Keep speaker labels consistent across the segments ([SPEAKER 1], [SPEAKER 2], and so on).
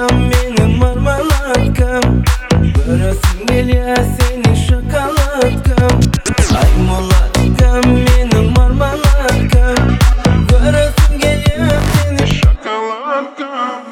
[SPEAKER 1] molatkam, benim marmelatkam. Göresim geliyor seni şokolatkam. Ay molatkam, benim marmelatkam. Göresim geliyor seni şokolatkam.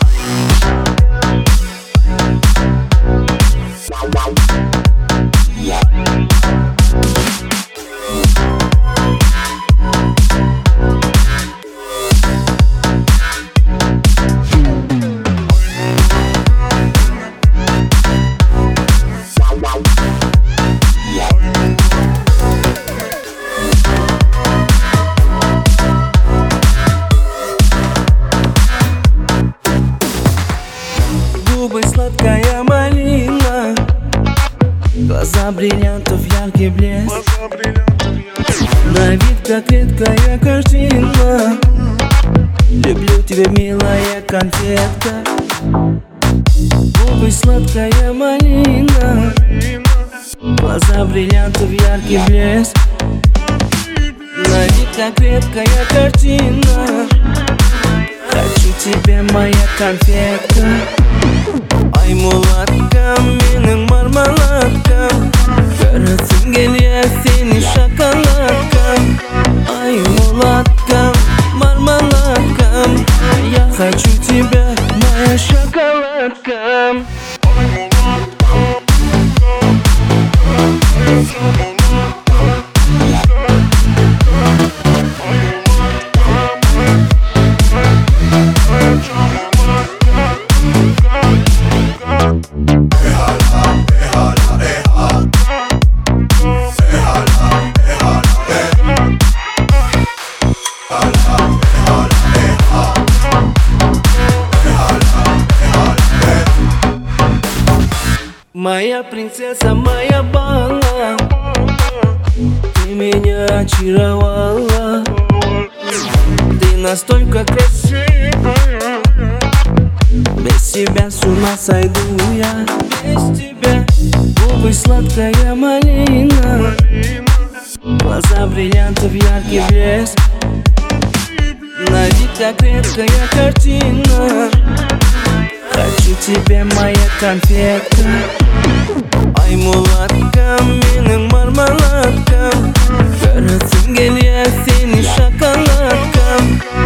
[SPEAKER 1] Губы сладкая малина, глаза бриллиантов, яркий блеск. На вид как редкая картина. Люблю тебя, милая конфетка. Губы сладкая малина, глаза бриллиантов, яркий блеск. На вид как редкая картина. Хочу тебе, моя конфетка. Ay molatkam, benim marmelatkam. Göresim geliyor seni şokolatkam. Ay molatkam, marmelatkam. Я хочу тебя, моя шоколадка. Моя принцесса, моя бала, ты меня очаровала. Ты настолько красивая, без тебя с ума сойду я. Без тебя губы сладкая малина, глаза бриллиантов, яркий блеск. На вид как редкая картина. Хочу тебе, моя конфетка. Ay molatkam, benim marmelatkam. Göresim geliyor seni şokolatkam.